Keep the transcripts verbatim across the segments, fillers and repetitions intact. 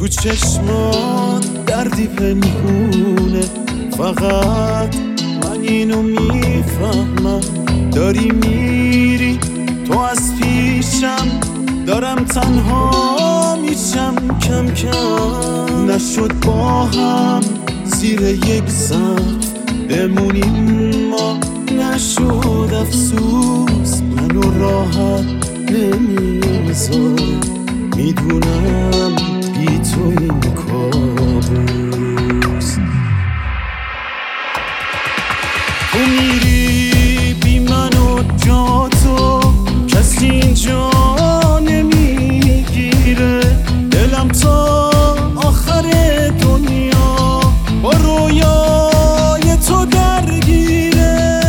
تو چشمات دردی پنهونه، فقط من اینو میفهمم. داری میری تو از پیشم، دارم تنها میشم کم کم. نشد با هم زیر یک سقف بمونیم ما، نشد افسوس منو راحت نمیذاره. میدونم بی تو این کابوس. تو میری بی من و جا تو، کسی اینجا نمیگیره. دلم تا آخر دنیا با رویای تو درگیره.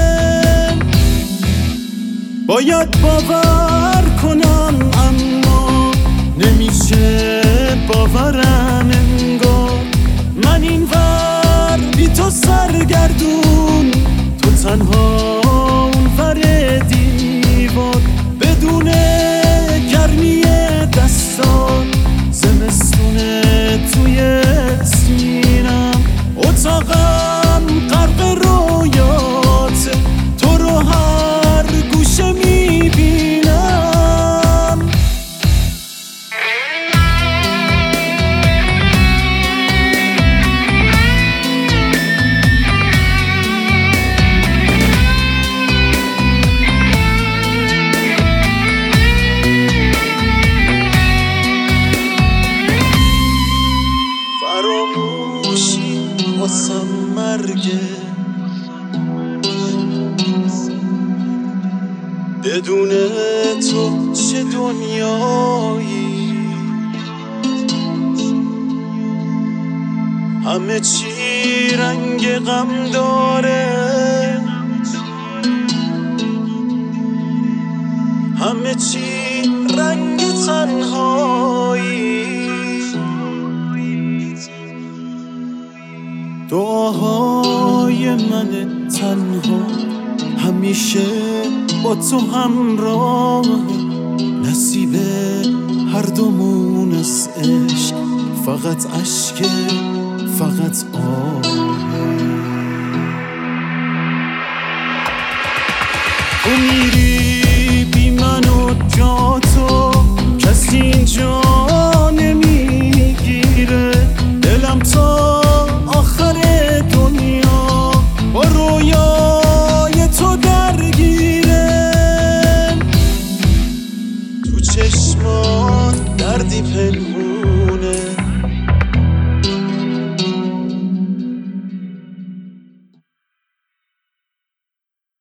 باید باور کنم اما نمیشه باورم انگار. من این ور بی تو سرگردون، تو تنها اون ور دیوار. بدون گرمی دستان، زمستونه توی سینم. اتاقم غرق رویات، تو رو هر گوشه میبینم. فراموشی واسم مرگه، بدون تو چه دنیایی. همه چی رنگ غم داره، همه چی رنگ تنهایی. دعاهای من تنها همیشه با تو همراه. نصیب هر دومون از عشق فقط عشق، فقط آه. تو میری بی من و جا تو، کسی اینجا نمیگیره. دلم تا آخر دنیا با رویای تو درگیره. تو چشمات دردی پنهون،